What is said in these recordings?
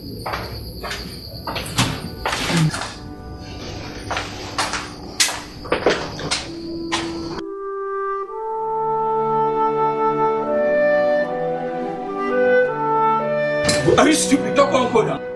Are you stupid? Don't go and put down.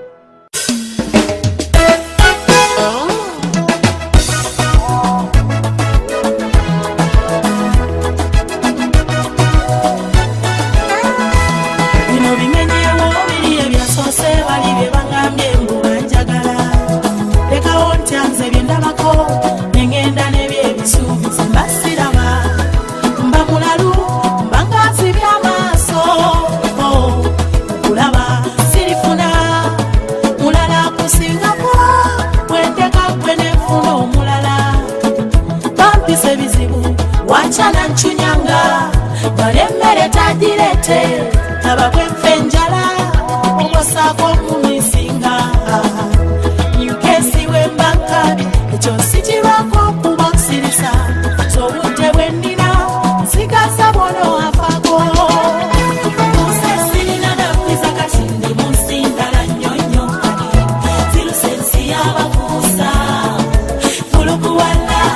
Wachana nchunyanga balembere tadirete abakwe mfenjala obosako kumisinga nyukesi wembakabi ekyo sikirwako kubasirisa so budde bwendina sigasa bono afako musesirina nakuiza kasindi musindala nyonyo zilusensi yabakusa fulukuwala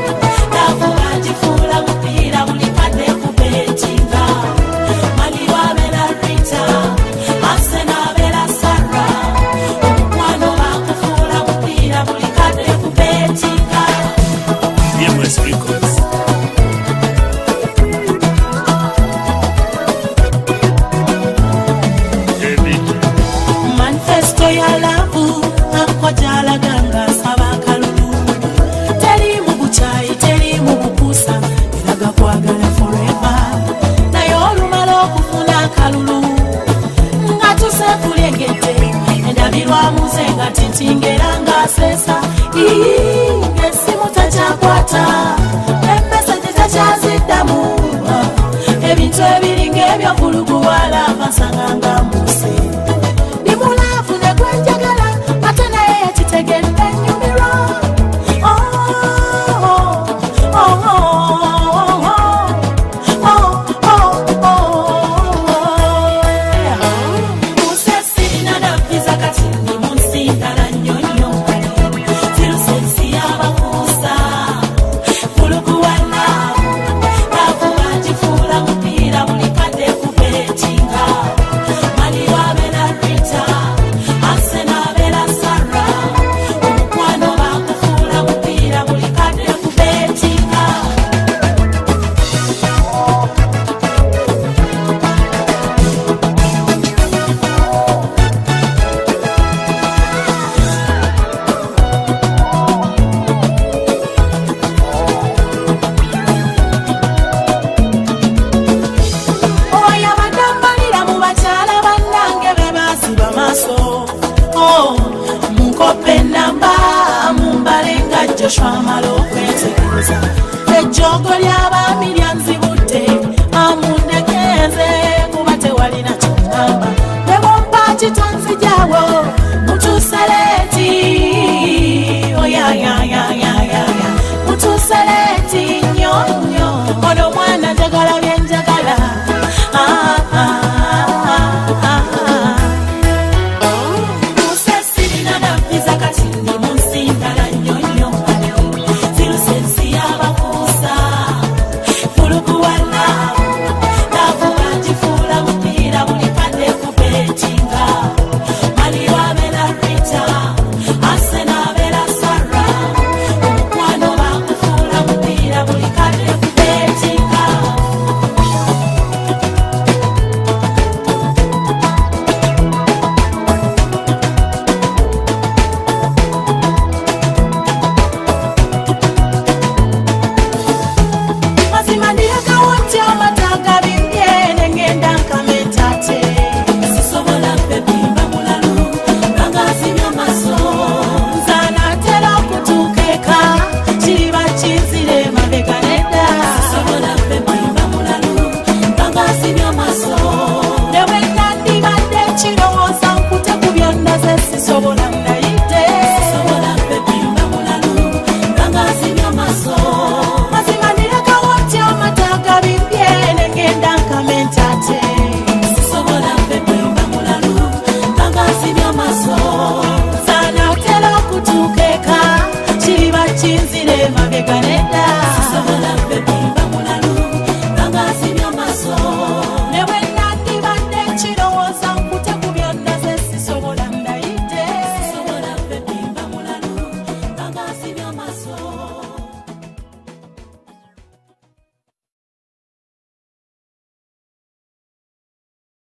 manifesto ya labu akwajala ganga sabakalulu teri mubuchai teri mubukusa ilaga kwagala forever nayo olumala okufuna kalulu nga tusekulengete endabirwa muzenga tintingera nga sesa ngesimu tachakwata emmeseji takyaziddamu ebintu ebiringa ebyokuluguwala basanga nga muse nimulafune gwenjagala ate naye yakitegedde nyumiro musesirina naviza kati nimunsindala nyonyo zilusensi yabakusa fulukuwala nakuba njifuula mupiira buli kadde kubetinga malirwa abera rita asena abera sara omukwano bakufuula mupiira buli kadde kubetinga oyo abadambalira mu bakyala bannange be baasiba maaso munkope enamba mumbale nga Joshua amala okwetegereza ejjogo ly'abaami lyanzi